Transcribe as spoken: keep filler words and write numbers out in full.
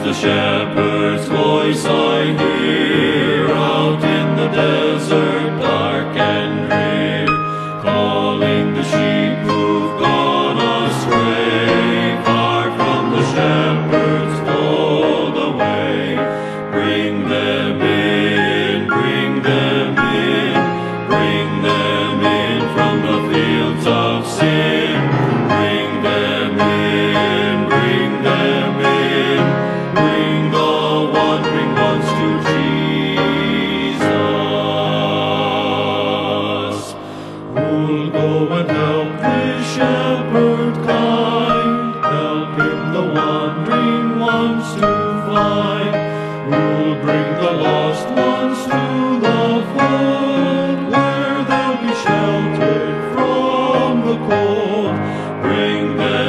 a shepherd's voice I hear out in the desert dark and drear, calling the sheep who've gone astray, far from the shepherd's fold away. Bring them in, bring them in, bring them in from the fields of sin. Bring them in, bring them in, bring the wandering ones to Jesus. Who'll go and help this shepherd kind, help him the wandering ones to find? Who'll bring the lost ones to the fold, where they'll be sheltered from the cold? Bring them